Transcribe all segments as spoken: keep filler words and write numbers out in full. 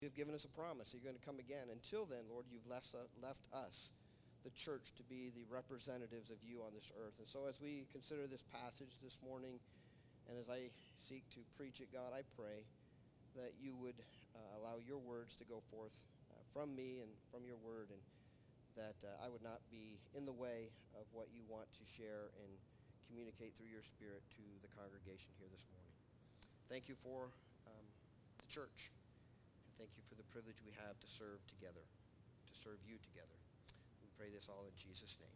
You've given us a promise. You're going to come again. Until then, Lord, you've left, uh, left us, the church, to be the representatives of you on this earth. And so as we consider this passage this morning, and as I seek to preach it, God, I pray that you would uh, allow your words to go forth uh, from me and from your word, and that uh, I would not be in the way of what you want to share and communicate through your Spirit to the congregation here this morning. Thank you for um, the church. And thank you for the privilege we have to serve together, to serve you together. We pray this all in Jesus' name.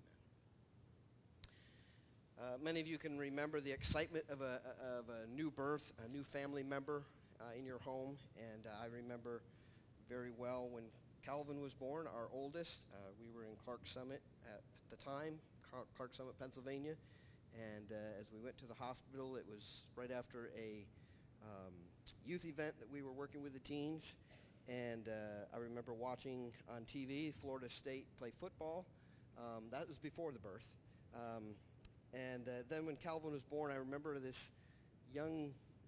Amen. Uh, many of you can remember the excitement of a, of a new birth, a new family member uh, in your home. And uh, I remember very well when Calvin was born, our oldest. Uh, we were in Clark Summit at the time, Clark Summit, Pennsylvania. And uh, as we went to the hospital, it was right after a um, youth event that we were working with the teens. And uh, I remember watching on T V Florida State play football. Um, that was before the birth. Um, and uh, then when Calvin was born, I remember this young,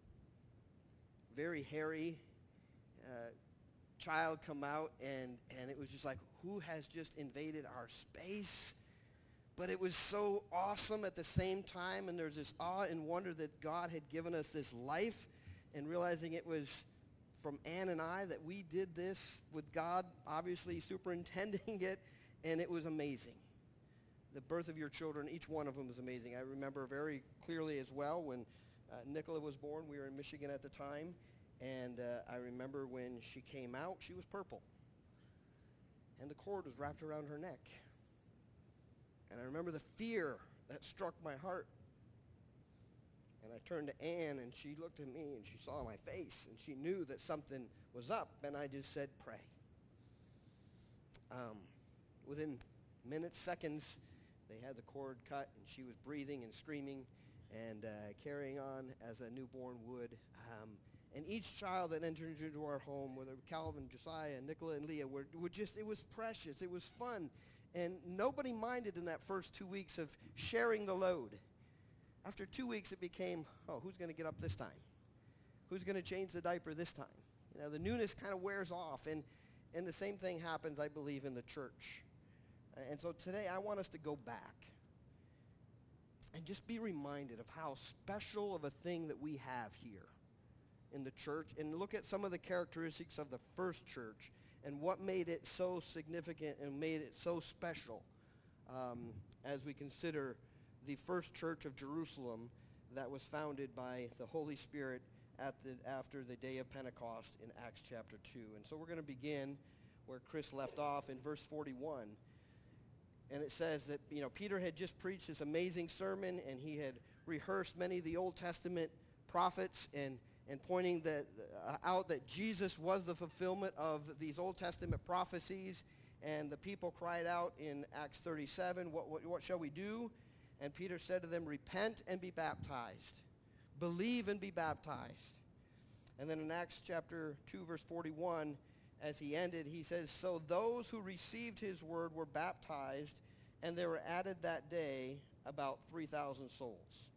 very hairy uh, child come out, and, and it was just like, who has just invaded our space? But it was so awesome at the same time, and there's this awe and wonder that God had given us this life, and realizing it was from Ann and I that we did this with God, obviously superintending it, and it was amazing. The birth of your children, each one of them was amazing. I remember very clearly as well when uh, Nicola was born. We were in Michigan at the time, and uh, I remember when she came out, she was purple, and the cord was wrapped around her neck. And I remember the fear that struck my heart. And I turned to Ann, and she looked at me, and she saw my face, and she knew that something was up, and I just said, pray. Um, within minutes, seconds, they had the cord cut, and she was breathing and screaming and uh, carrying on as a newborn would. Um, and each child that entered into our home, whether Calvin, Josiah, Nicola, and Leah, were, were just, it was precious. It was fun. And nobody minded in that first two weeks of sharing the load. After two weeks, it became, oh, who's going to get up this time? Who's going to change the diaper this time? You know, the newness kind of wears off. And, and the same thing happens, I believe, in the church. And so today, I want us to go back and just be reminded of how special of a thing that we have here in the church, and look at some of the characteristics of the first church and what made it so significant and made it so special um, as we consider the first church of Jerusalem that was founded by the Holy Spirit at the, after the day of Pentecost in Acts chapter two. And so we're going to begin where Chris left off in verse forty-one. And it says that, you know, Peter had just preached this amazing sermon, and he had rehearsed many of the Old Testament prophets and and pointing that, uh, out that Jesus was the fulfillment of these Old Testament prophecies. And the people cried out in Acts thirty-seven, what, what, what shall we do? And Peter said to them, repent and be baptized. Believe and be baptized. And then in Acts chapter two, verse forty-one, as he ended, he says, so those who received his word were baptized, and there were added that day about three thousand souls.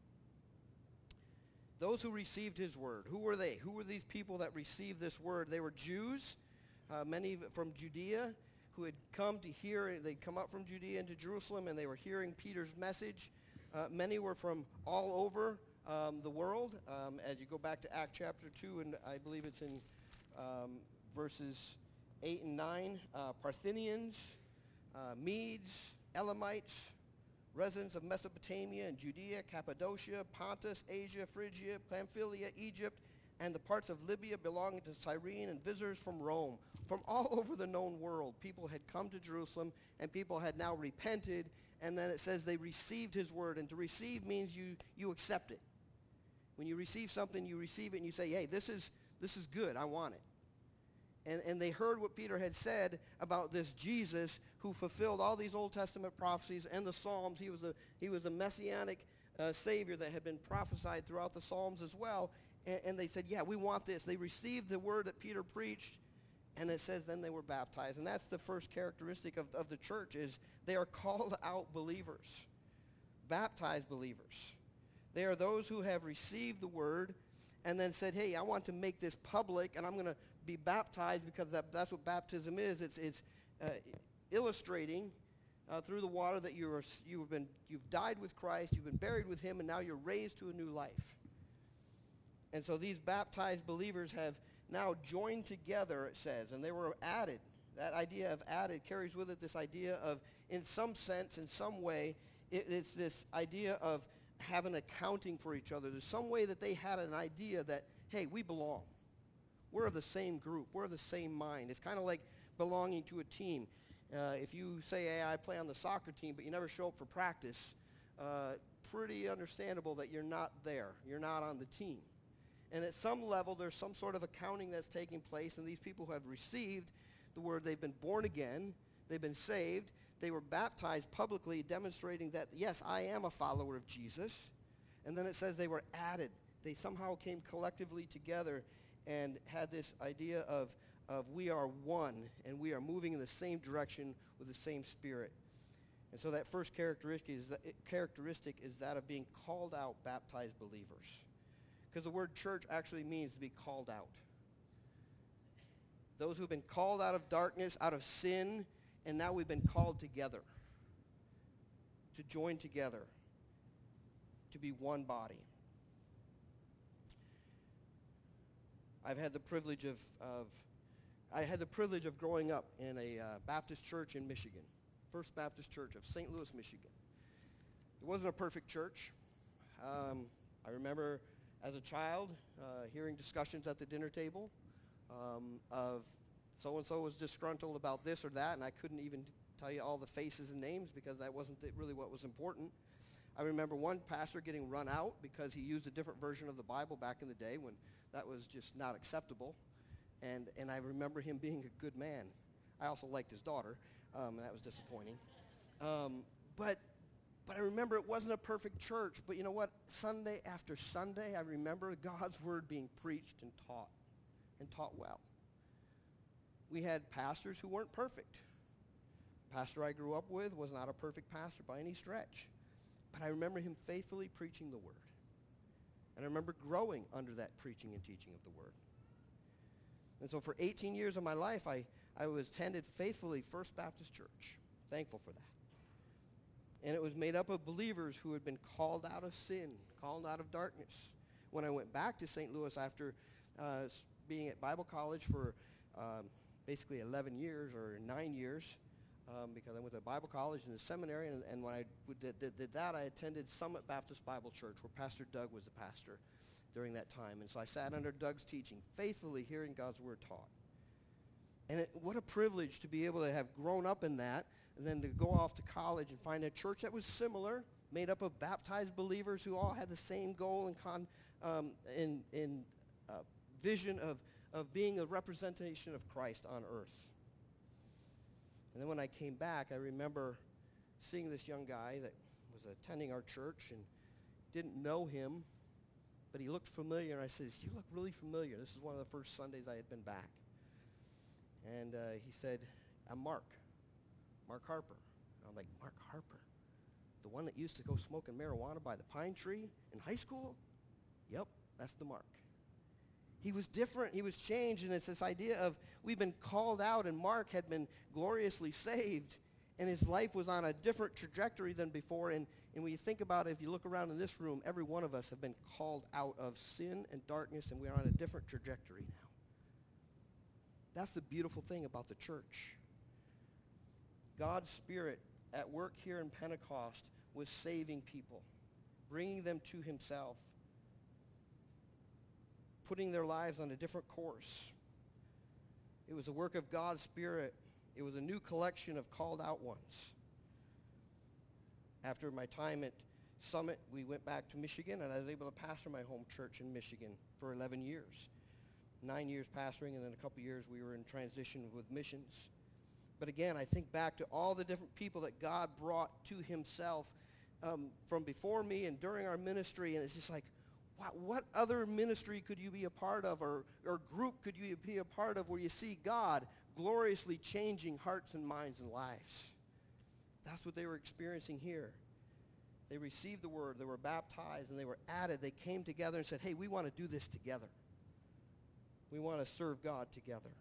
Those who received his word, who were they? Who were these people that received this word? They were Jews, uh, many from Judea, who had come to hear. They'd come up from Judea into Jerusalem, and they were hearing Peter's message. Uh, many were from all over um, the world. Um, as you go back to Acts chapter two, and I believe it's in um, verses eight and nine, uh, Parthians, uh, Medes, Elamites, residents of Mesopotamia and Judea, Cappadocia, Pontus, Asia, Phrygia, Pamphylia, Egypt, and the parts of Libya belonging to Cyrene, and visitors from Rome. From all over the known world, people had come to Jerusalem, and people had now repented, and then it says they received his word. And to receive means you, you accept it. When you receive something, you receive it, and you say, hey, this is, this is good, I want it. And, and they heard what Peter had said about this Jesus who fulfilled all these Old Testament prophecies and the Psalms. He was a, he was a messianic uh, Savior that had been prophesied throughout the Psalms as well. And, and they said, yeah, we want this. They received the word that Peter preached, and it says then they were baptized. And that's the first characteristic of, of the church, is they are called out believers, baptized believers. They are those who have received the word and then said, hey, I want to make this public, and I'm going to be baptized because that, that's what baptism is. It's, it's uh, illustrating uh, through the water that you are, you've, been, you've died with Christ, you've been buried with him, and now you're raised to a new life. And so these baptized believers have now joined together, it says, and they were added. That idea of added carries with it this idea of, in some sense, in some way, it, it's this idea of having accounting for each other. There's some way that they had an idea that, hey, we belong. We're of the same group. We're of the same mind. It's kind of like belonging to a team. Uh, if you say, hey, I play on the soccer team, but you never show up for practice, uh, pretty understandable that you're not there. You're not on the team. And at some level, there's some sort of accounting that's taking place, and these people who have received the word, they've been born again, they've been saved, they were baptized publicly, demonstrating that, yes, I am a follower of Jesus. And then it says they were added. They somehow came collectively together and had this idea of, of we are one, and we are moving in the same direction with the same spirit. And so that first characteristic is that, characteristic is that of being called out baptized believers. Because the word church actually means to be called out. Those who've been called out of darkness, out of sin, and now we've been called together, to join together, to be one body. I've had the privilege of, of I had the privilege of growing up in a uh, Baptist church in Michigan, First Baptist Church of Saint Louis, Michigan. It wasn't a perfect church. Um, I remember as a child uh, hearing discussions at the dinner table um, of so-and-so was disgruntled about this or that, and I couldn't even tell you all the faces and names because that wasn't really what was important. I remember one pastor getting run out because he used a different version of the Bible back in the day when that was just not acceptable. And, and I remember him being a good man. I also liked his daughter, um, and that was disappointing. Um, but, but I remember it wasn't a perfect church. But you know what? Sunday after Sunday, I remember God's word being preached and taught, and taught well. We had pastors who weren't perfect. The pastor I grew up with was not a perfect pastor by any stretch. But I remember him faithfully preaching the word. And I remember growing under that preaching and teaching of the word. And so for eighteen years of my life, I, I was attended faithfully First Baptist Church. Thankful for that. And it was made up of believers who had been called out of sin, called out of darkness. When I went back to Saint Louis after uh, being at Bible college for um, basically eleven years or nine years, um, because I went to Bible college and the seminary, and, and when I did, did, did that, I attended Summit Baptist Bible Church, where Pastor Doug was the pastor during that time. And so I sat under Doug's teaching, faithfully hearing God's word taught. And it, what a privilege to be able to have grown up in that, and then to go off to college and find a church that was similar, made up of baptized believers who all had the same goal and con, um, in, in uh, vision of, of being a representation of Christ on earth. And then when I came back, I remember seeing this young guy that was attending our church and didn't know him, but he looked familiar, and I said, you look really familiar. This is one of the first Sundays I had been back. And uh, he said, I'm Mark, Mark Harper. And I'm like, Mark Harper? The one that used to go smoking marijuana by the pine tree in high school? Yep, that's the Mark. He was different. He was changed, and it's this idea of we've been called out, and Mark had been gloriously saved, and his life was on a different trajectory than before. And, and when you think about it, if you look around in this room, every one of us have been called out of sin and darkness, and we're on a different trajectory now. That's the beautiful thing about the church. God's Spirit at work here in Pentecost was saving people, bringing them to himself, putting their lives on a different course. It was a work of God's Spirit. It was a new collection of called out ones. After my time at Summit, we went back to Michigan, and I was able to pastor my home church in Michigan for eleven years. Nine years pastoring, and then a couple years we were in transition with missions. But again, I think back to all the different people that God brought to himself um, from before me and during our ministry, and it's just like, wow, what other ministry could you be a part of, or, or group could you be a part of where you see God gloriously changing hearts and minds and lives? That's what they were experiencing here. They received the word, they were baptized, and they were added. They came together and said, hey, we want to do this together. We want to serve God together.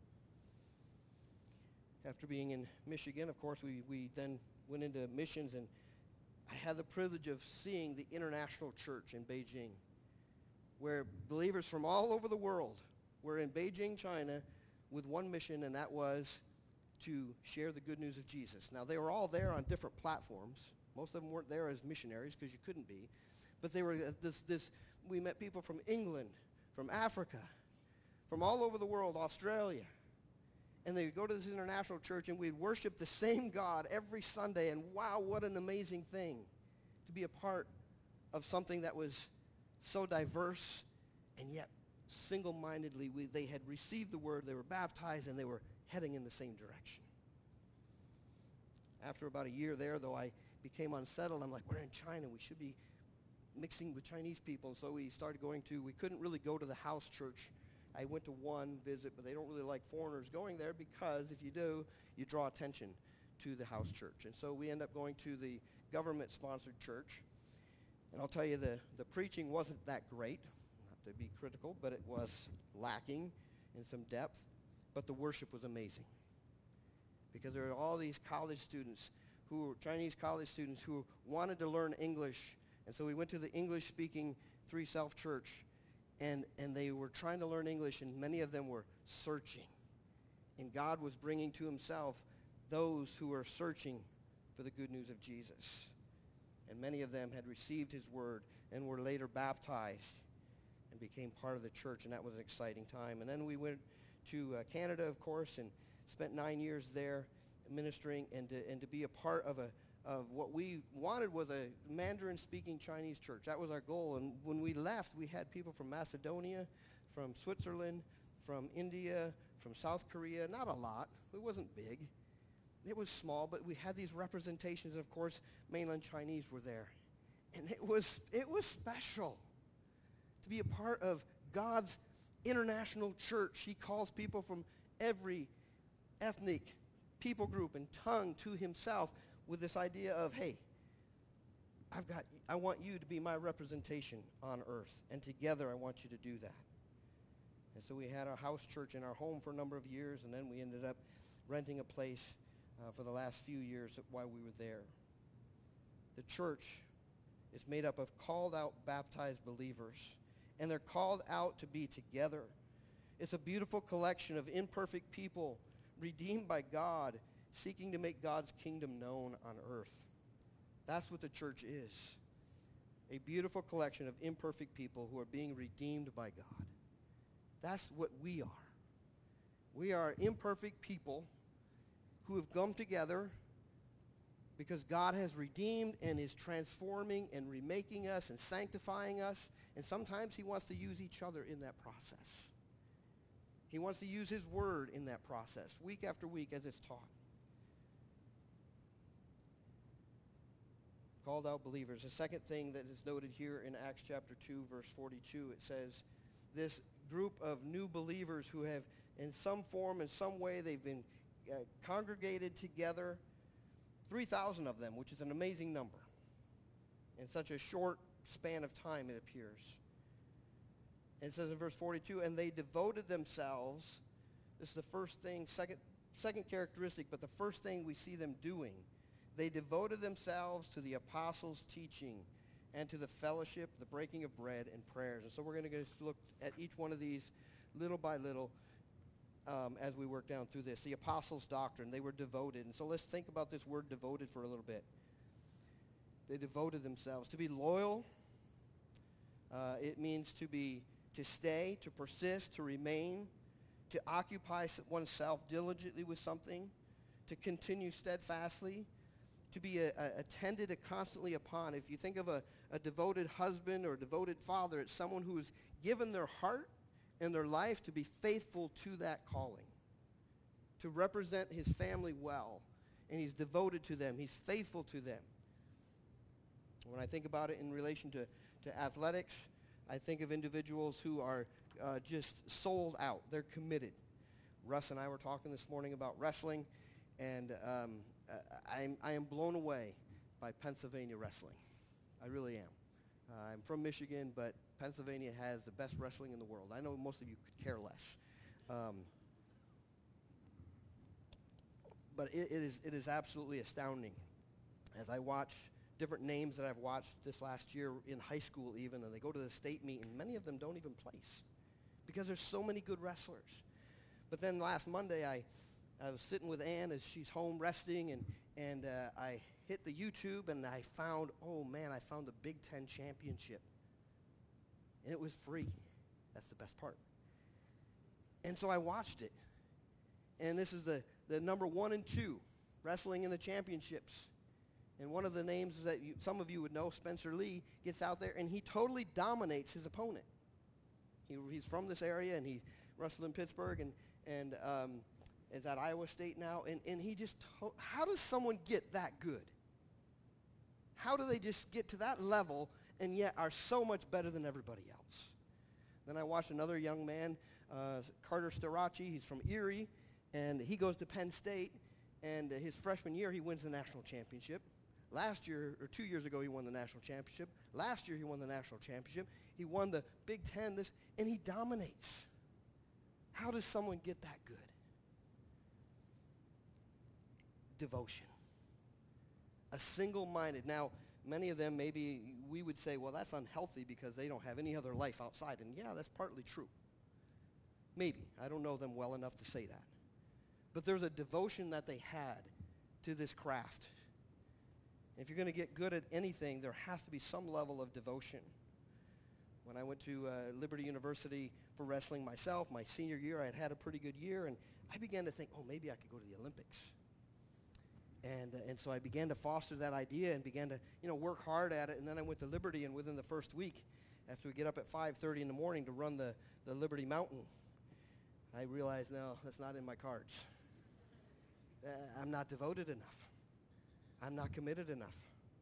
After being in Michigan, of course, we, we then went into missions, and I had the privilege of seeing the international church in Beijing, where believers from all over the world were in Beijing, China, with one mission, and that was to share the good news of Jesus. Now, they were all there on different platforms. Most of them weren't there as missionaries because you couldn't be. But they were uh, this, this, we met people from England, from Africa, from all over the world, Australia. And they would go to this international church, and we'd worship the same God every Sunday. And wow, what an amazing thing to be a part of something that was so diverse, and yet single-mindedly we, they had received the word, they were baptized, and they were heading in the same direction. After about a year there, though, I became unsettled. I'm like, we're in China. We should be mixing with Chinese people. So we started going to, we couldn't really go to the house church. I went to one visit, but they don't really like foreigners going there because if you do, you draw attention to the house church. And so we end up going to the government-sponsored church. And I'll tell you, the, the preaching wasn't that great, not to be critical, but it was lacking in some depth. But the worship was amazing because there are all these college students, who were Chinese college students who wanted to learn English. And so we went to the English-speaking Three Self Church, and, and they were trying to learn English, and many of them were searching. And God was bringing to himself those who were searching for the good news of Jesus. And many of them had received his word and were later baptized and became part of the church, and that was an exciting time. And then we went to uh, Canada, of course, and spent nine years there ministering, and to, and to be a part of a of what we wanted was a Mandarin-speaking Chinese church. That was our goal. And when we left, we had people from Macedonia, from Switzerland, from India, from South Korea. Not a lot. It wasn't big. It was small, but we had these representations. Of course, mainland Chinese were there. And it was, it was special to be a part of God's international church. He calls people from every ethnic people group and tongue to himself, with this idea of, hey, I've got, I want you to be my representation on earth, and together I want you to do that. And so we had our house church in our home for a number of years, and then we ended up renting a place uh, for the last few years while we were there. The church is made up of called out, baptized believers, and they're called out to be together. It's a beautiful collection of imperfect people redeemed by God, seeking to make God's kingdom known on earth. That's what the church is. A beautiful collection of imperfect people who are being redeemed by God. That's what we are. We are imperfect people who have come together because God has redeemed and is transforming and remaking us and sanctifying us. And sometimes he wants to use each other in that process. He wants to use his word in that process, week after week as it's taught. Called out believers. The second thing that is noted here in Acts chapter two, verse forty-two, it says, this group of new believers who have in some form, in some way, they've been uh, congregated together, three thousand of them, which is an amazing number. In such a short span of time, it appears. And it says in verse forty-two, and they devoted themselves. This is the first thing, second, second characteristic, but the first thing we see them doing. They devoted themselves to the apostles' teaching and to the fellowship, the breaking of bread, and prayers. And so we're going to just look at each one of these little by little um, as we work down through this. The apostles' doctrine, they were devoted. And so let's think about this word devoted for a little bit. They devoted themselves. To be loyal, uh, it means to be, to stay, to persist, to remain, to occupy oneself diligently with something, to continue steadfastly, to be a, a, attended constantly upon. If you think of a, a devoted husband or a devoted father, it's someone who has given their heart and their life to be faithful to that calling, to represent his family well, and he's devoted to them. He's faithful to them. When I think about it in relation to, to athletics, I think of individuals who are uh, just sold out. They're committed. Russ and I were talking this morning about wrestling, and um, I am, I am blown away by Pennsylvania wrestling. I really am. Uh, I'm from Michigan, but Pennsylvania has the best wrestling in the world. I know most of you could care less. Um, but it, it is it is absolutely astounding as I watch different names that I've watched this last year in high school even, and they go to the state meet, and many of them don't even place because there's so many good wrestlers. But then last Monday, I, I was sitting with Ann as she's home resting, and, and uh, I hit the YouTube, and I found, oh man, I found the Big Ten Championship. And it was free. That's the best part. And so I watched it. And this is the, the number one and two wrestling in the championships. And one of the names that you, some of you would know, Spencer Lee, gets out there, and he totally dominates his opponent. He, he's from this area, and he wrestled in Pittsburgh, and, and um, is at Iowa State now. And, and he just, to- how does someone get that good? How do they just get to that level and yet are so much better than everybody else? Then I watched another young man, uh, Carter Starachi. He's from Erie, and he goes to Penn State, and uh, his freshman year, he wins the national championship. Last year, or two years ago, he won the national championship. Last year, he won the national championship. He won the Big Ten, this, and he dominates. How does someone get that good? Devotion. A single-minded. Now, many of them, maybe we would say, well, that's unhealthy because they don't have any other life outside. And yeah, that's partly true. Maybe. I don't know them well enough to say that. But there's a devotion that they had to this craft. If you're going to get good at anything, there has to be some level of devotion. When I went to uh, Liberty University for wrestling myself, my senior year, I had had a pretty good year, and I began to think, oh, maybe I could go to the Olympics. And, uh, and so I began to foster that idea and began to, you know, work hard at it. And then I went to Liberty, and within the first week, after we get up at five thirty in the morning to run the, the Liberty Mountain, I realized, no, that's not in my cards. Uh, I'm not devoted enough. I'm not committed enough.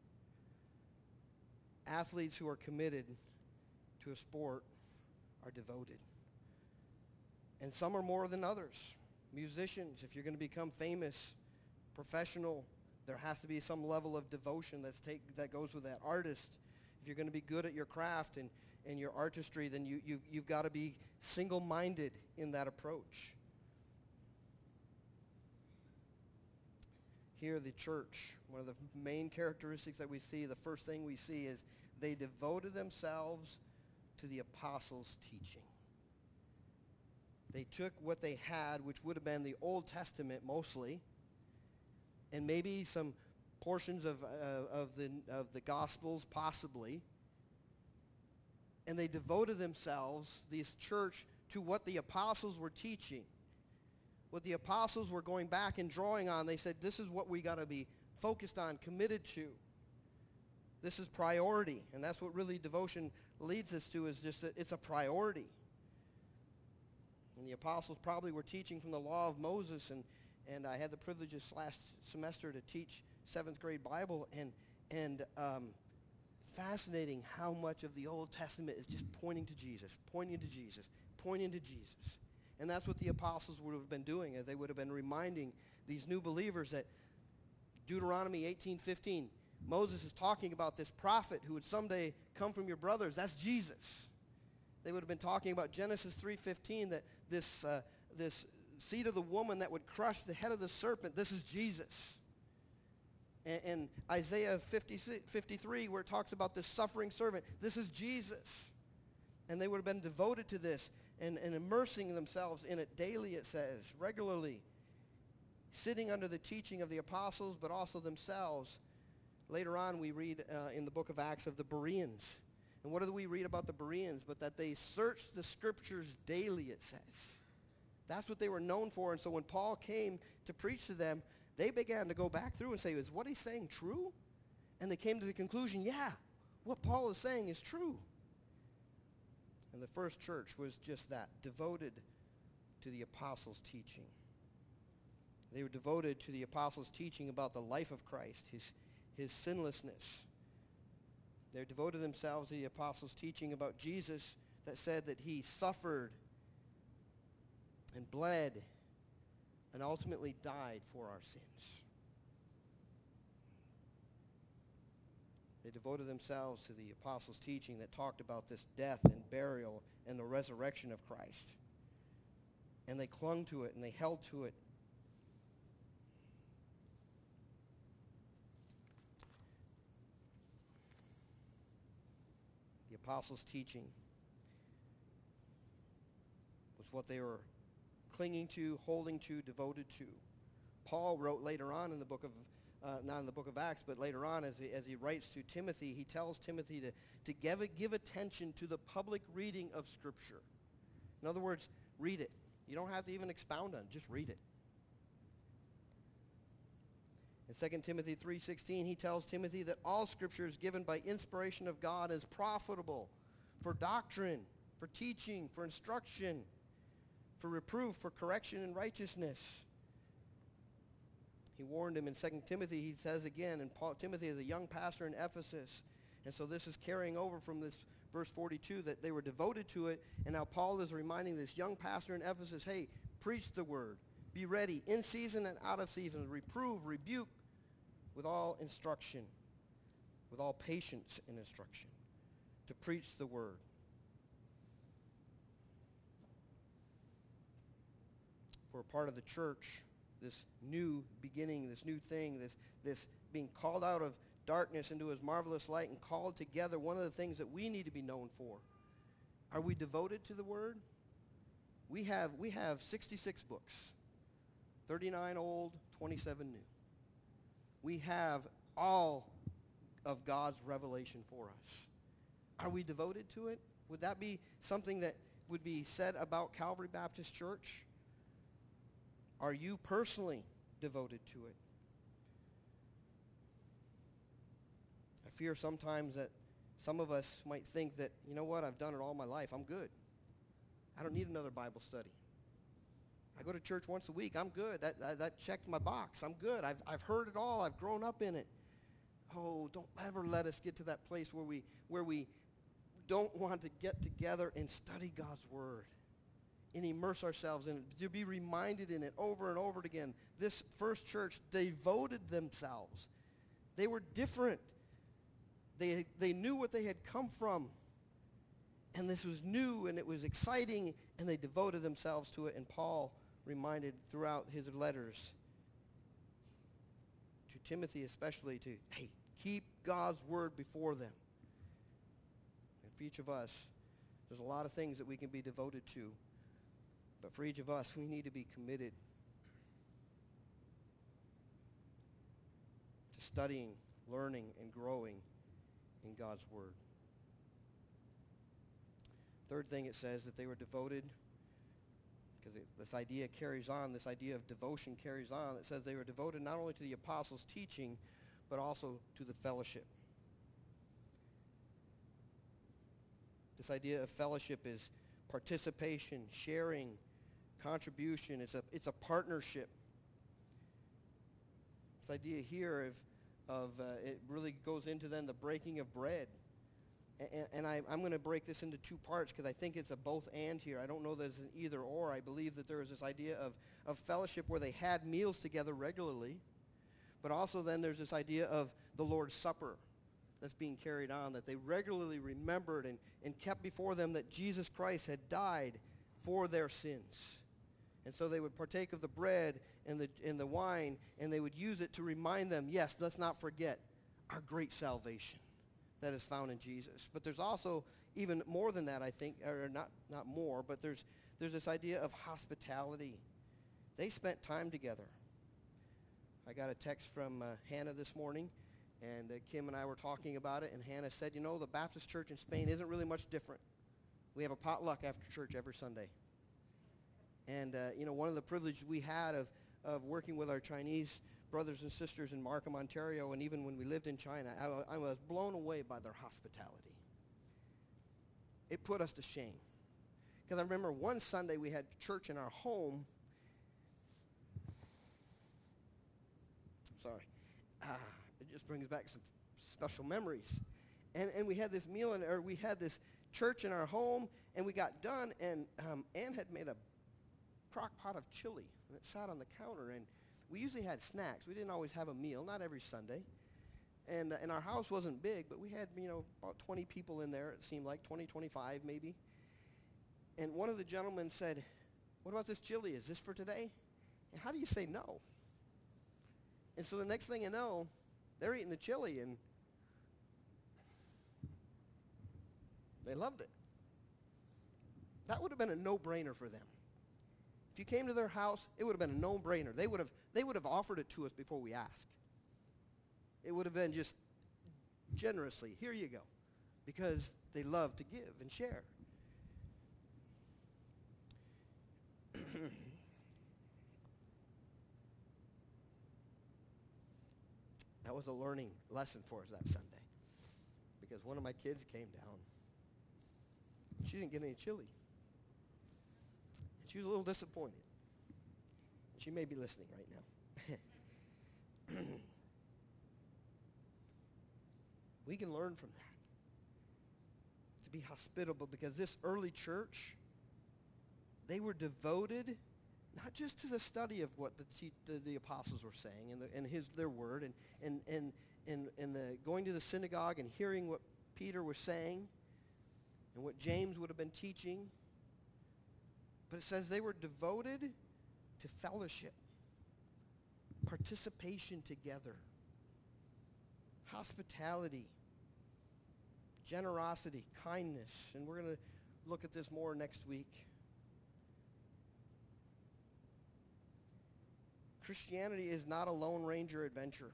Athletes who are committed to a sport are devoted. And some are more than others. Musicians, if you're going to become famous, professional, there has to be some level of devotion that's take, that goes with that. Artist, if you're going to be good at your craft and, and your artistry, then you, you, you've got to be single-minded in that approach. Here, the church, one of the main characteristics that we see, the first thing we see is they devoted themselves to the apostles' teaching. They took what they had, which would have been the Old Testament mostly, and maybe some portions of, uh, of, the, of the Gospels possibly, and they devoted themselves, this church, to what the apostles were teaching. What the apostles were going back and drawing on. They said, this is what we got to be focused on, committed to. This is priority, and that's what really devotion leads us to, is just that it's a priority. And the apostles probably were teaching from the law of Moses, and, and I had the privilege this last semester to teach seventh grade Bible, and, and um, fascinating how much of the Old Testament is just pointing to Jesus, pointing to Jesus, pointing to Jesus. And that's what the apostles would have been doing. They would have been reminding these new believers that Deuteronomy eighteen fifteen, Moses is talking about this prophet who would someday come from your brothers. That's Jesus. They would have been talking about Genesis three fifteen, that this, uh, this seed of the woman that would crush the head of the serpent, this is Jesus. And, and Isaiah fifty-three, where it talks about this suffering servant, this is Jesus. And they would have been devoted to this. And, and immersing themselves in it daily, it says, regularly, sitting under the teaching of the apostles, but also themselves. Later on, we read uh, in the book of Acts of the Bereans. And what do we read about the Bereans? But that they searched the scriptures daily, it says. That's what they were known for. And so when Paul came to preach to them, they began to go back through and say, is what he's saying true? And they came to the conclusion, yeah, what Paul is saying is true. And the first church was just that, devoted to the apostles' teaching. They were devoted to the apostles' teaching about the life of Christ, his, his sinlessness. They devoted themselves to the apostles' teaching about Jesus that said that he suffered and bled and ultimately died for our sins. They devoted themselves to the apostles' teaching that talked about this death and burial and the resurrection of Christ. And they clung to it and they held to it. The apostles' teaching was what they were clinging to, holding to, devoted to. Paul wrote later on in the book of, uh, not in the book of Acts, but later on as he, as he writes to Timothy, he tells Timothy to, to give, give attention to the public reading of Scripture. In other words, read it. You don't have to even expound on it, just read it. In Second Timothy three sixteen, he tells Timothy that all Scripture is given by inspiration of God, is profitable for doctrine, for teaching, for instruction, for reproof, for correction in righteousness. He warned him in Second Timothy, he says again, and Paul, Timothy is a young pastor in Ephesus. And so this is carrying over from this verse forty-two, that they were devoted to it. And now Paul is reminding this young pastor in Ephesus, hey, preach the word. Be ready in season and out of season. Reprove, rebuke with all instruction, with all patience and instruction, to preach the word. For a part of the church, this new beginning, this new thing, this, this being called out of darkness into his marvelous light and called together, one of the things that we need to be known for. Are we devoted to the word? We have, we have sixty-six books, thirty-nine old, twenty-seven new. We have all of God's revelation for us. Are we devoted to it? Would that be something that would be said about Calvary Baptist Church? Are you personally devoted to it? I fear sometimes that some of us might think that, you know what, I've done it all my life. I'm good. I don't need another Bible study. I go to church once a week. I'm good. That, that, that checked my box. I'm good. I've, I've heard it all. I've grown up in it. Oh, don't ever let us get to that place where we, where we don't want to get together and study God's word and immerse ourselves in it, to be reminded in it over and over again. This first church devoted themselves. They were different. They, they knew what they had come from. And this was new and it was exciting, and they devoted themselves to it. And Paul reminded throughout his letters to Timothy especially to, hey, keep God's word before them. And for each of us, there's a lot of things that we can be devoted to. But for each of us, we need to be committed to studying, learning, and growing in God's word. Third thing it says that they were devoted, because this idea carries on, this idea of devotion carries on. It says they were devoted not only to the apostles' teaching, but also to the fellowship. This idea of fellowship is participation, sharing, contribution. It's a, it's a partnership. This idea here of, of uh, it really goes into then the breaking of bread. And, and I, I'm going to break this into two parts because I think it's a both and here. I don't know that it's an either or. I believe that there is this idea of, of fellowship where they had meals together regularly, but also then there's this idea of the Lord's Supper that's being carried on, that they regularly remembered and, and kept before them that Jesus Christ had died for their sins. And so they would partake of the bread and the, and the wine, and they would use it to remind them, yes, let's not forget our great salvation that is found in Jesus. But there's also even more than that, I think, or not, not more, but there's, there's this idea of hospitality. They spent time together. I got a text from uh, Hannah this morning, and uh, Kim and I were talking about it, and Hannah said, you know, the Baptist church in Spain isn't really much different. We have a potluck after church every Sunday. And, uh, you know, one of the privileges we had of, of working with our Chinese brothers and sisters in Markham, Ontario, and even when we lived in China, I, I was blown away by their hospitality. It put us to shame. Because I remember one Sunday we had church in our home. Sorry. Ah, it just brings back some special memories. And, and we had this meal, in, or we had this church in our home, and we got done, and um, Ann had made a crock pot of chili, and it sat on the counter, and we usually had snacks. We didn't always have a meal, not every Sunday. And, uh, and our house wasn't big, but we had, you know, about twenty people in there, it seemed like, twenty, twenty-five maybe. And one of the gentlemen said, what about this chili? Is this for today? And how do you say no? And so the next thing you know, they're eating the chili, and they loved it. That would have been a no-brainer for them. If you came to their house, it would have been a no-brainer. They would have, they would have offered it to us before we asked. It would have been just generously, here you go, because they love to give and share. That was a learning lesson for us that Sunday, because one of my kids came down. She didn't get any chili. And she was a little disappointed. She may be listening right now. We can learn from that, to be hospitable, because this early church, they were devoted not just to the study of what the, the, the apostles were saying and, the, and his, their word, and, and, and, and, and the going to the synagogue and hearing what Peter was saying and what James would have been teaching, but it says they were devoted to fellowship, participation together, hospitality, generosity, kindness. And we're going to look at this more next week. Christianity is not a Lone Ranger adventure.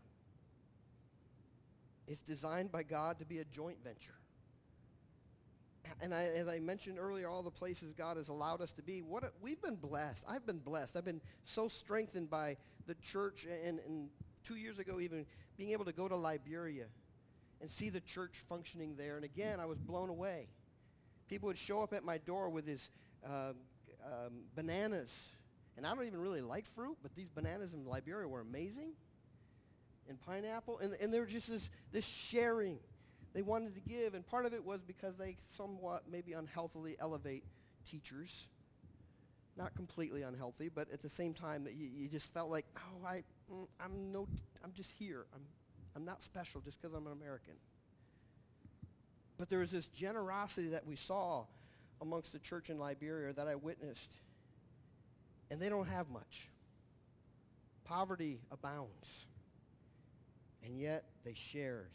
It's designed by God to be a joint venture. And I, as I mentioned earlier, all the places God has allowed us to be, what a, we've been blessed. I've been blessed. I've been so strengthened by the church, and, and two years ago even being able to go to Liberia and see the church functioning there. And again, I was blown away. People would show up at my door with his uh, um, bananas. And I don't even really like fruit, but these bananas in Liberia were amazing. And pineapple. And, and they were just this, this sharing. They wanted to give. And part of it was because they somewhat maybe unhealthily elevate teachers. Not completely unhealthy, but at the same time that you, you just felt like, oh, I, mm, I'm no, I'm just here. I'm, I'm not special just because I'm an American. But there was this generosity that we saw amongst the church in Liberia that I witnessed. And they don't have much. Poverty abounds. And yet they shared.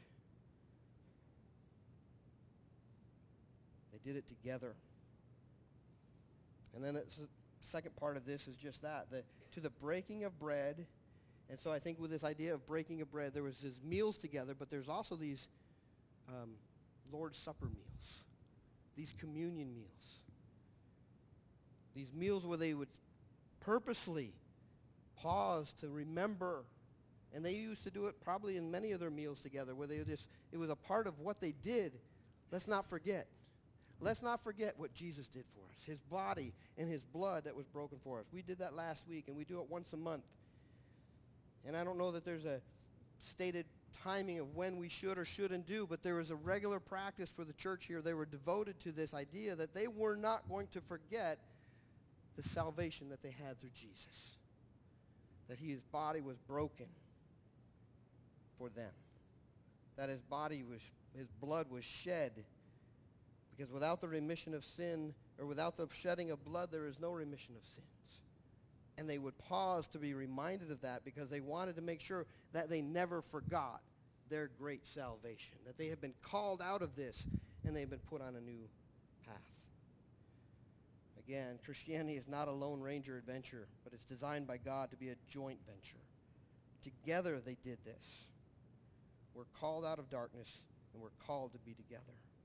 They did it together. And then it's the second part of this is just that, the, to the breaking of bread. And so I think with this idea of breaking of bread, there was these meals together, but there's also these um, Lord's Supper meals, these communion meals. These meals where they would purposely pause to remember. And they used to do it probably in many of their meals together, where they just, it was a part of what they did. Let's not forget. Let's not forget what Jesus did for us, his body and his blood that was broken for us. We did that last week, and we do it once a month. And I don't know that there's a stated timing of when we should or shouldn't do, but there was a regular practice for the church here. They were devoted to this idea that they were not going to forget the salvation that they had through Jesus, that his body was broken for them, that his body was, his blood was shed, because without the remission of sin, or without the shedding of blood, there is no remission of sins. And they would pause to be reminded of that, because they wanted to make sure that they never forgot their great salvation, that they have been called out of this and they've been put on a new path. Again, Christianity is not a Lone Ranger adventure, but it's designed by God to be a joint venture. Together they did this. We're called out of darkness, and we're called to be together.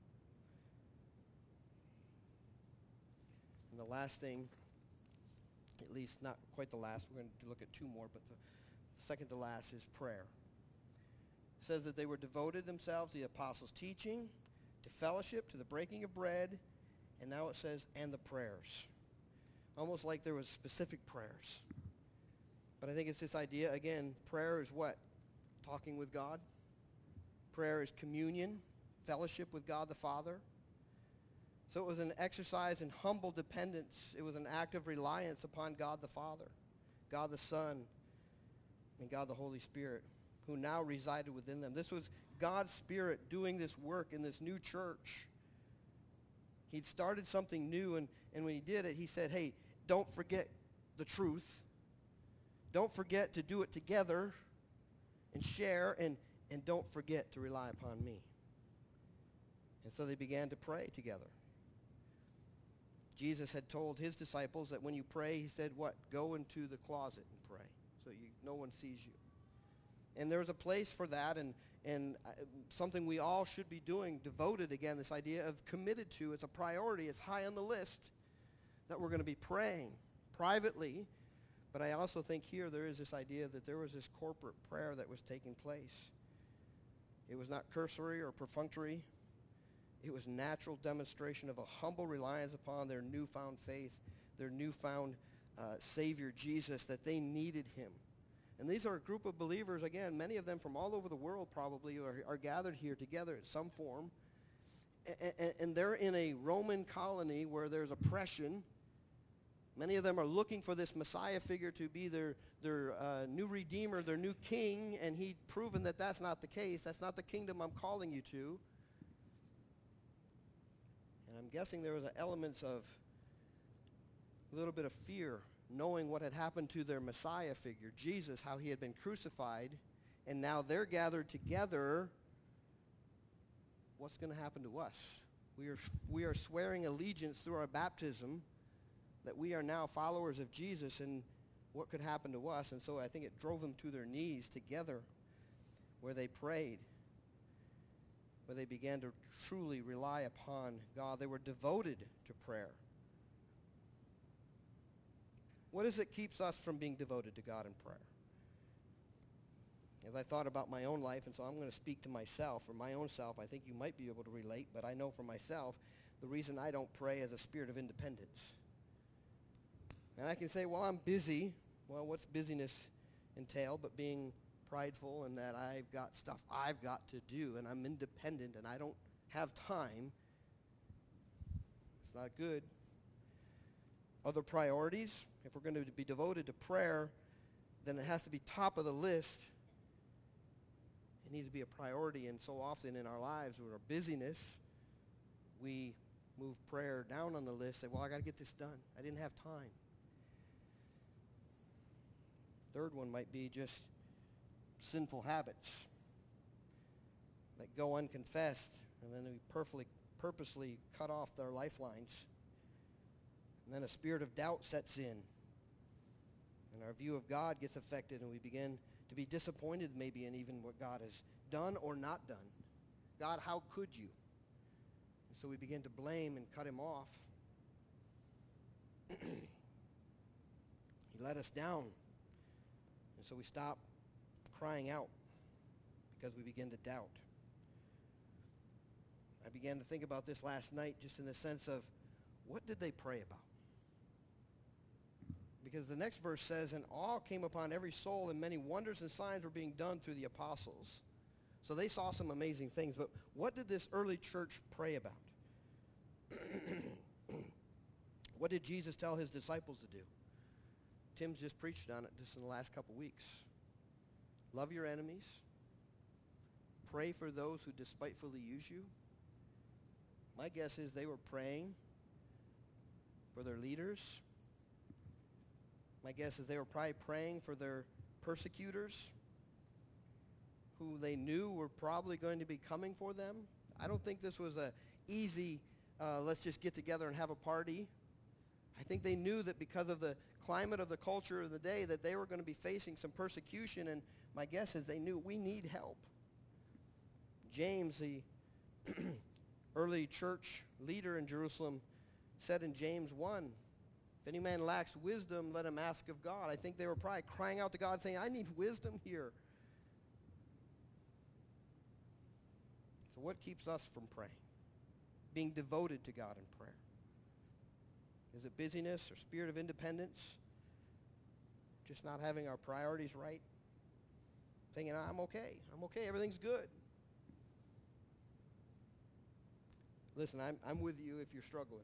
And the last thing, at least not quite the last, we're going to look at two more, but the second to last is prayer. It says that they were devoted themselves to the apostles' teaching, to fellowship, to the breaking of bread, and now it says, and the prayers. Almost like there was specific prayers. But I think it's this idea, again, prayer is what? Talking with God. Prayer is communion, fellowship with God the Father. So it was an exercise in humble dependence. It was an act of reliance upon God the Father, God the Son, and God the Holy Spirit, who now resided within them. This was God's Spirit doing this work in this new church. He'd started something new, and, and when he did it, he said, hey, don't forget the truth. Don't forget to do it together and share, and, and don't forget to rely upon me. And so they began to pray together. Jesus had told his disciples that when you pray, he said, what? Go into the closet and pray so you, no one sees you. And there's a place for that, and, and uh, something we all should be doing, devoted, again, this idea of committed to. It's a priority. It's high on the list that we're going to be praying privately. But I also think here there is this idea that there was this corporate prayer that was taking place. It was not cursory or perfunctory. It was natural demonstration of a humble reliance upon their newfound faith, their newfound uh, Savior Jesus, that they needed him. And these are a group of believers, again, many of them from all over the world probably are, are gathered here together in some form. And, and they're in a Roman colony where there's oppression. Many of them are looking for this Messiah figure to be their, their uh, new Redeemer, their new King, and he'd proven that that's not the case. That's not the kingdom I'm calling you to. And I'm guessing there was elements of a little bit of fear, knowing what had happened to their Messiah figure, Jesus, how he had been crucified, and now they're gathered together. What's going to happen to us? We are, we are swearing allegiance through our baptism that we are now followers of Jesus, and what could happen to us? And so I think it drove them to their knees together where they prayed, where they began to truly rely upon God. They were devoted to prayer. What is it keeps us from being devoted to God in prayer? As I thought about my own life, and so I'm going to speak to myself, for my own self, I think you might be able to relate, but I know for myself, the reason I don't pray is a spirit of independence. And I can say, well, I'm busy. Well, what's busyness entail but being prideful and that I've got stuff I've got to do and I'm independent and I don't have time. It's not good. Other priorities, if we're going to be devoted to prayer, then it has to be top of the list. It needs to be a priority, and so often in our lives with our busyness, we move prayer down on the list, say, well, I got to get this done. I didn't have time. Third one might be just sinful habits that go unconfessed, and then we purposely, purposely cut off their lifelines. And then a spirit of doubt sets in, and our view of God gets affected, and we begin to be disappointed maybe in even what God has done or not done. God, how could you? And so we begin to blame and cut him off. He let us down. And so we stop crying out because we begin to doubt. I began to think about this last night just in the sense of, what did they pray about? Because the next verse says, and awe came upon every soul, and many wonders and signs were being done through the apostles. So they saw some amazing things. But what did this early church pray about? What did Jesus tell his disciples to do? Tim's just preached on it just in the last couple weeks. Love your enemies. Pray for those who despitefully use you. My guess is they were praying for their leaders. My guess is they were probably praying for their persecutors, who they knew were probably going to be coming for them. I don't think this was a easy, uh, let's just get together and have a party. I think they knew that because of the climate of the culture of the day that they were going to be facing some persecution, and my guess is they knew we need help. James, the early church leader in Jerusalem, said in James one, if any man lacks wisdom, let him ask of God. I think they were probably crying out to God saying, I need wisdom here. So what keeps us from praying? Being devoted to God in prayer. Is it busyness or spirit of independence? Just not having our priorities right? Thinking, I'm okay. I'm okay. Everything's good. Listen, I'm, I'm with you if you're struggling.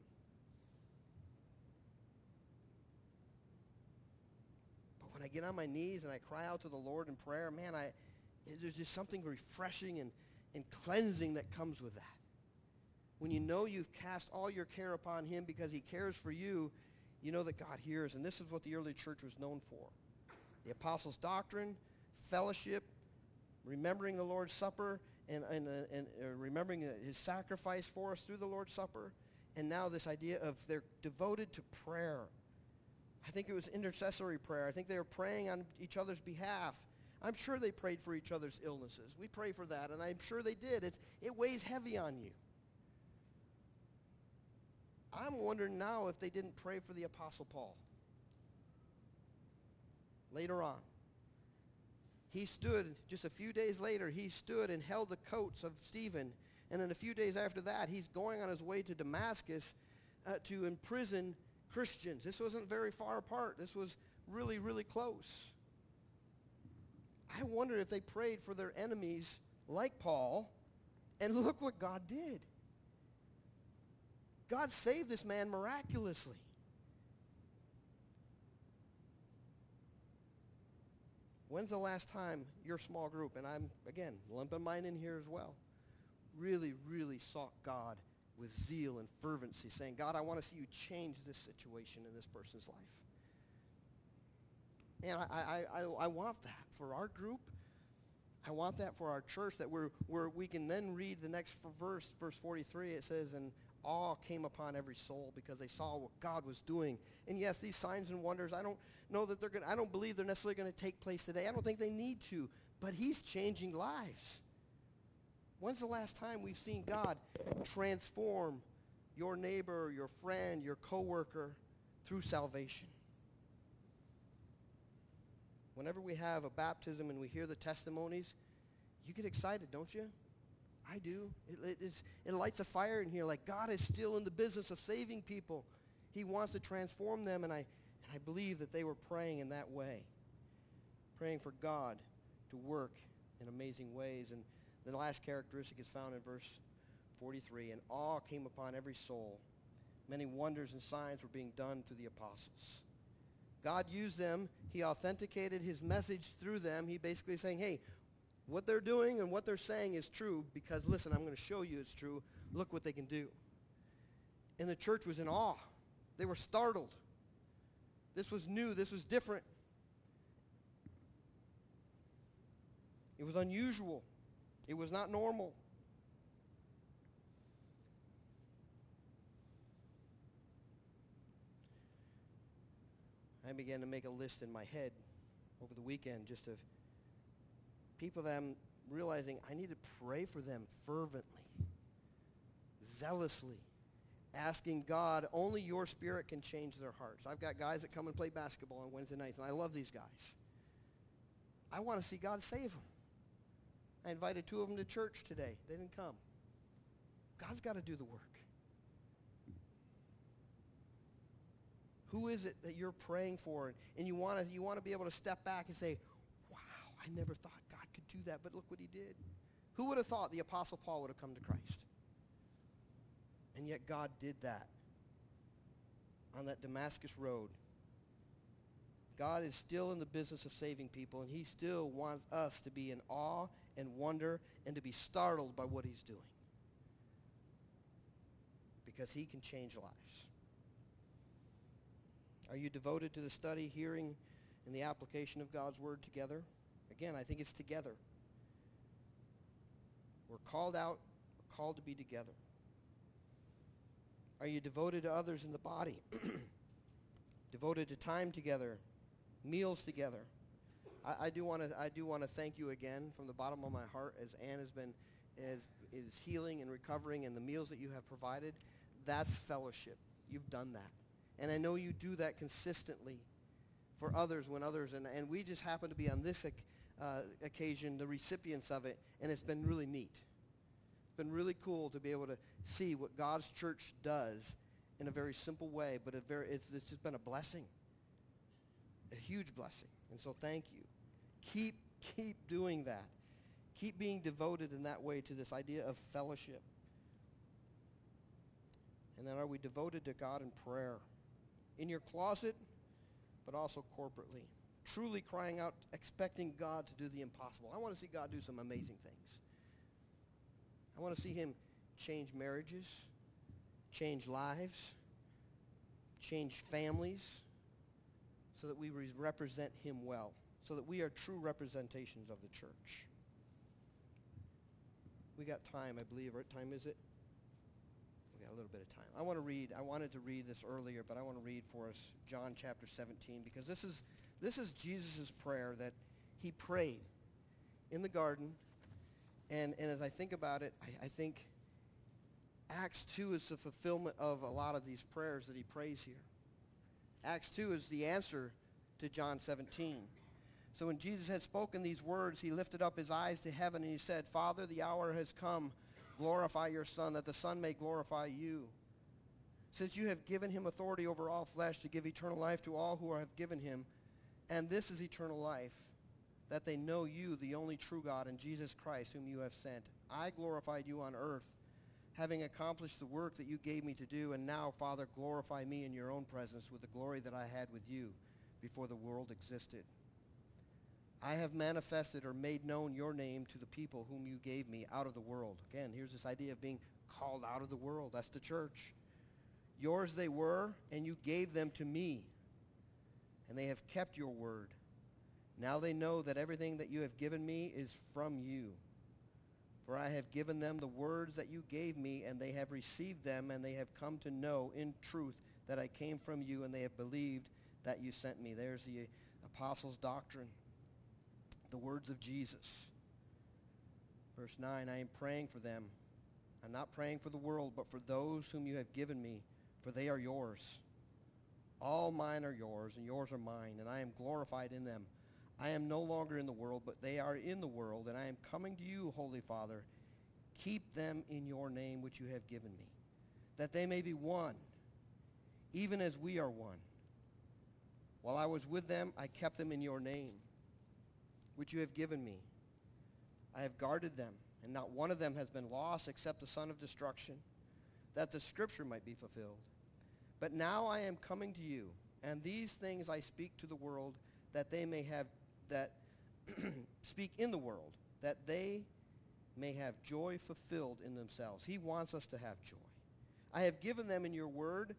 But when I get on my knees and I cry out to the Lord in prayer, man, I, there's just something refreshing and, and cleansing that comes with that. When you know you've cast all your care upon him because he cares for you, you know that God hears. And this is what the early church was known for. The apostles' doctrine, fellowship, remembering the Lord's Supper, and, and, uh, and uh, remembering uh, his sacrifice for us through the Lord's Supper. And now this idea of they're devoted to prayer. I think it was intercessory prayer. I think they were praying on each other's behalf. I'm sure they prayed for each other's illnesses. We pray for that, and I'm sure they did. It, it weighs heavy on you. I'm wondering now if they didn't pray for the Apostle Paul. Later on, he stood, just a few days later, he stood and held the coats of Stephen. And then a few days after that, he's going on his way to Damascus uh, to imprison Christians. This wasn't very far apart. This was really, really close. I wonder if they prayed for their enemies like Paul, and look what God did. God saved this man miraculously. When's the last time your small group, and I'm, again, lumping mine in here as well, really, really sought God with zeal and fervency, saying, God, I want to see you change this situation in this person's life. And I, I, I, I want that for our group. I want that for our church, that we're, we're, we can then read the next verse, verse forty-three. It says, and awe came upon every soul because they saw what God was doing. And yes, these signs and wonders, I don't know that they're going to, I don't believe they're necessarily going to take place today. I don't think they need to, but he's changing lives. When's the last time we've seen God transform your neighbor, your friend, your coworker through salvation? Whenever we have a baptism and we hear the testimonies, you get excited, don't you? I do. It, it, it's, it lights a fire in here, like God is still in the business of saving people. He wants to transform them, and I, and I believe that they were praying in that way, praying for God to work in amazing ways. And the last characteristic is found in verse forty-three. And awe came upon every soul. Many wonders and signs were being done through the apostles. God used them. He authenticated his message through them. He basically saying, hey, what they're doing and what they're saying is true because, listen, I'm going to show you it's true. Look what they can do. And the church was in awe. They were startled. This was new. This was different. It was unusual. It was not normal. I began to make a list in my head over the weekend just of people that I'm realizing I need to pray for them fervently, zealously, asking God, only your Spirit can change their hearts. I've got guys that come and play basketball on Wednesday nights, and I love these guys. I want to see God save them. I invited two of them to church today. They didn't come. God's got to do the work. Who is it that you're praying for? And you want to you want to be able to step back and say, wow, I never thought God could do that, but look what he did. Who would have thought the Apostle Paul would have come to Christ? And yet God did that on that Damascus road. God is still in the business of saving people, and he still wants us to be in awe and wonder and to be startled by what he's doing. Because he can change lives. Are you devoted to the study, hearing, and the application of God's word together? Again, I think it's together. We're called out, we're called to be together. Are you devoted to others in the body? Devoted to time together, meals together? I, I do want to I do want to thank you again from the bottom of my heart as Ann has been is is healing and recovering, and the meals that you have provided. That's fellowship. You've done that. And I know you do that consistently for others when others, and, and we just happen to be on this uh, occasion the recipients of it, and it's been really neat. It's been really cool to be able to see what God's church does in a very simple way, but a very, it's, it's just been a blessing, a huge blessing. And so thank you. Keep, keep doing that. Keep being devoted in that way to this idea of fellowship. And then are we devoted to God in prayer? In your closet, but also corporately. truly crying out, expecting God to do the impossible. I want to see God do some amazing things. I want to see him change marriages, change lives, change families, so that we re- represent him well, so that we are true representations of the church. We got time, I believe. What time is it? We got a little bit of time. I want to read, I wanted to read this earlier, but I want to read for us John chapter seventeen, because this is this is Jesus' prayer that he prayed in the garden. And, and as I think about it, I, I think Acts two is the fulfillment of a lot of these prayers that he prays here. Acts two is the answer to John seventeen. So when Jesus had spoken these words, he lifted up his eyes to heaven and he said, Father, the hour has come. Glorify your Son, that the Son may glorify you. Since you have given him authority over all flesh to give eternal life to all who have given him, and this is eternal life, that they know you, the only true God, and Jesus Christ, whom you have sent. I glorified you on earth, having accomplished the work that you gave me to do, and now, Father, glorify me in your own presence with the glory that I had with you before the world existed. I have manifested or made known your name to the people whom you gave me out of the world. Again, here's this idea of being called out of the world. That's the church. Yours they were, and you gave them to me, and they have kept your word. Now they know that everything that you have given me is from you. For I have given them the words that you gave me, and they have received them, and they have come to know in truth that I came from you, and they have believed that you sent me. There's the apostles' doctrine, the words of Jesus. Verse nine, I am praying for them. I'm not praying for the world, but for those whom you have given me, for they are yours. All mine are yours, and yours are mine, and I am glorified in them. I am no longer in the world, but they are in the world, and I am coming to you, Holy Father. Keep them in your name which you have given me, that they may be one, even as we are one. While I was with them, I kept them in your name, which you have given me. I have guarded them, and not one of them has been lost except the son of destruction, that the scripture might be fulfilled. But now I am coming to you, and these things I speak to the world, that they may have, that speak in the world, that they may have joy fulfilled in themselves. He wants us to have joy. I have given them in your word,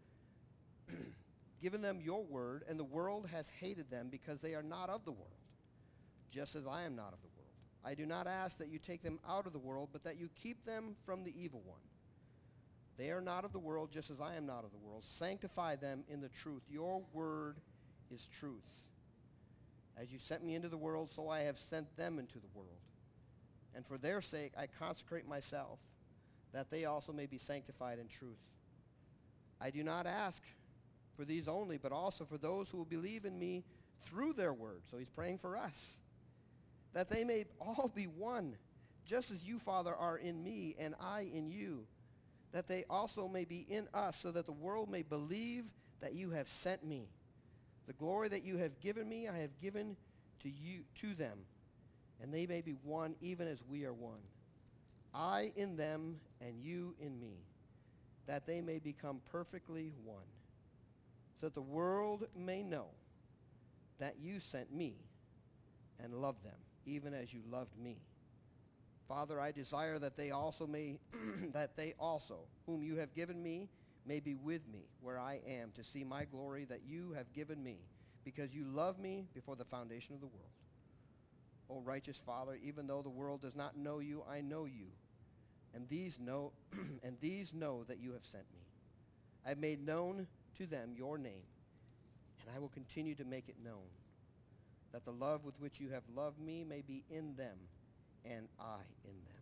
given them your word, and the world has hated them because they are not of the world, just as I am not of the world. I do not ask that you take them out of the world, but that you keep them from the evil one. They are not of the world, just as I am not of the world. Sanctify them in the truth. Your word is truth. As you sent me into the world, so I have sent them into the world. And for their sake I consecrate myself, that they also may be sanctified in truth. I do not ask for these only, but also for those who will believe in me through their word. So he's praying for us, that they may all be one, just as you, Father, are in me and I in you, that they also may be in us, so that the world may believe that you have sent me. The glory that you have given me, I have given to you, to them, and they may be one, even as we are one. I in them, and you in me, that they may become perfectly one, so that the world may know that you sent me and loved them, even as you loved me. Father, I desire that they also may, that they also, whom you have given me, may be with me where I am, to see my glory that you have given me, because you loved me before the foundation of the world. O righteous Father, even though the world does not know you, I know you, and these know, and these know that you have sent me. I have made known to them your name, and I will continue to make it known, that the love with which you have loved me may be in them, and I in them.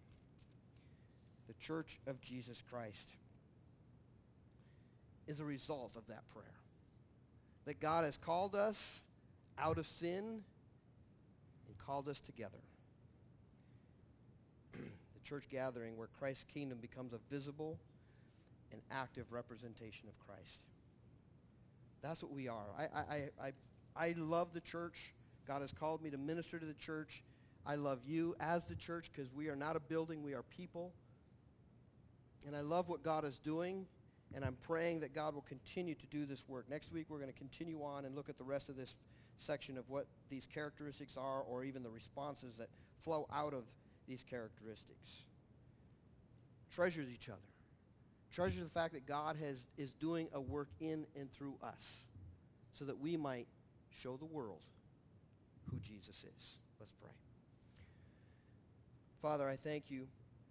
The Church of Jesus Christ is a result of that prayer. That God has called us out of sin and called us together. The church gathering where Christ's kingdom becomes a visible and active representation of Christ. That's what we are. I, I, I, I love the church. God has called me to minister to the church. I love you as the church, because we are not a building, we are people. And I love what God is doing, and I'm praying that God will continue to do this work. Next week we're going to continue on and look at the rest of this section of what these characteristics are, or even the responses that flow out of these characteristics. Treasures each other. Treasure the fact that God has, is doing a work in and through us so that we might show the world who Jesus is. Let's pray. Father, I thank you.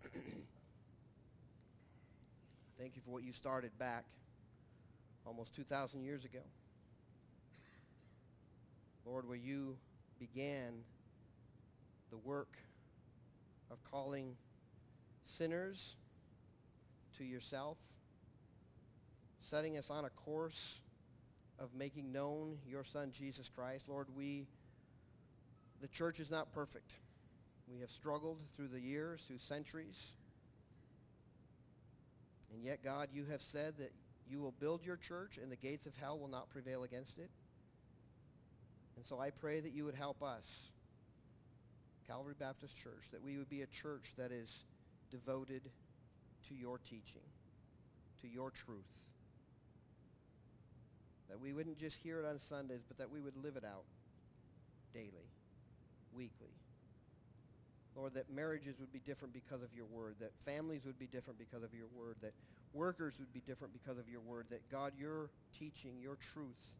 Thank you for what you started back almost two thousand years ago. Lord, where you began the work of calling sinners to yourself, setting us on a course of making known your Son, Jesus Christ. Lord, we, the church is not perfect. We have struggled through the years, through centuries. And yet, God, you have said that you will build your church and the gates of hell will not prevail against it. And so I pray that you would help us, Calvary Baptist Church, that we would be a church that is devoted to your teaching, to your truth. That we wouldn't just hear it on Sundays, but that we would live it out daily, weekly. Lord, that marriages would be different because of your word, that families would be different because of your word, that workers would be different because of your word, that God, your teaching, your truth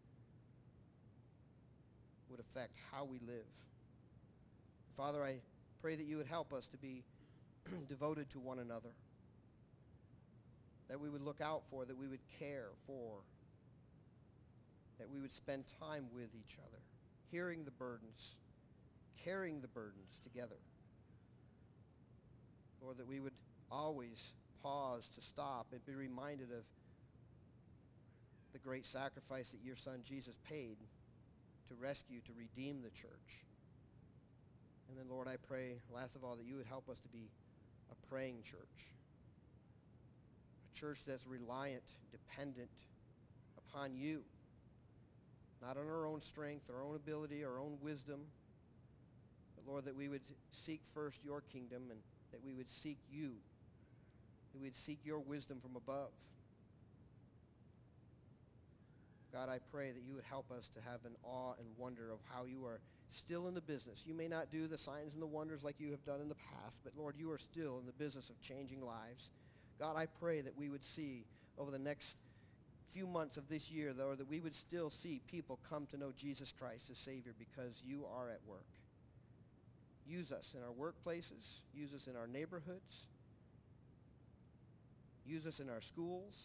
would affect how we live. Father, I pray that you would help us to be devoted to one another, that we would look out for, that we would care for, that we would spend time with each other, hearing the burdens, carrying the burdens together. Lord, that we would always pause to stop and be reminded of the great sacrifice that your Son Jesus paid to rescue, to redeem the church. And then, Lord, I pray, last of all, that you would help us to be a praying church, a church that's reliant, dependent upon you, not on our own strength, our own ability, our own wisdom, but, Lord, that we would seek first your kingdom and that we would seek you, that we would seek your wisdom from above. God, I pray that you would help us to have an awe and wonder of how you are still in the business. You may not do the signs and the wonders like you have done in the past, but Lord, you are still in the business of changing lives. God, I pray that we would see over the next few months of this year, Lord, that we would still see people come to know Jesus Christ as Savior because you are at work. Use us in our workplaces. Use us in our neighborhoods. Use us in our schools.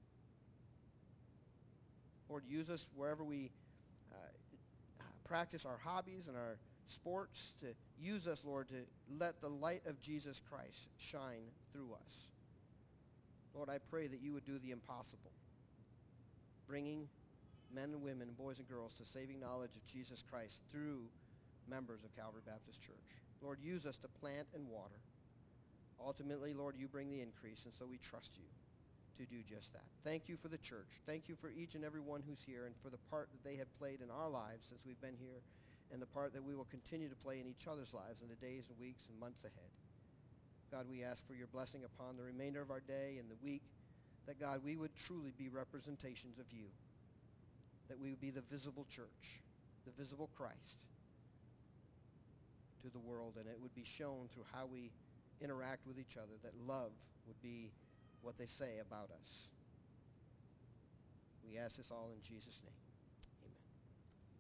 Lord, use us wherever we uh, practice our hobbies and our sports. To use us, Lord, to let the light of Jesus Christ shine through us. Lord, I pray that you would do the impossible, bringing men and women, boys and girls to saving knowledge of Jesus Christ through members of Calvary Baptist Church. Lord, use us to plant and water. Ultimately, Lord, you bring the increase, and so we trust you to do just that. Thank you for the church. Thank you for each and every one who's here and for the part that they have played in our lives since we've been here and the part that we will continue to play in each other's lives in the days and weeks and months ahead. God, we ask for your blessing upon the remainder of our day and the week, that, God, we would truly be representations of you, that we would be the visible church, the visible Christ to the world, and it would be shown through how we interact with each other, that love would be what they say about us. We ask this all in Jesus' name.